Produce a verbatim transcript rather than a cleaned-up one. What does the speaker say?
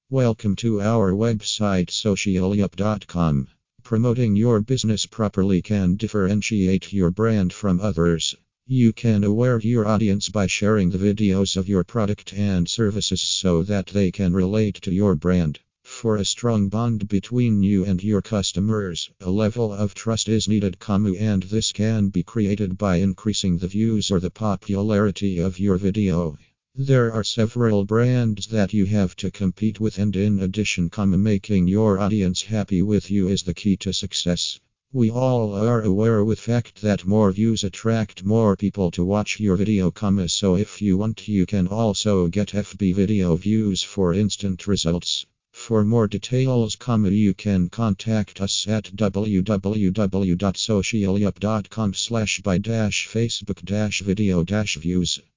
Welcome to our website socialyup dot com. Promoting your business properly can differentiate your brand from others. You can aware your audience by sharing the videos of your product and services so that they can relate to your brand. For a strong bond between you and your customers, a level of trust is needed, and this can be created by increasing the views or the popularity of your video. There are several brands that you have to compete with, and in addition, making your audience happy with you is the key to success. We all are aware with fact that more views attract more people to watch your video, so if you want, you can also get F B video views for instant results. For more details, you can contact us at w w w dot socialyup dot com slash by dash Facebook dash video dash views.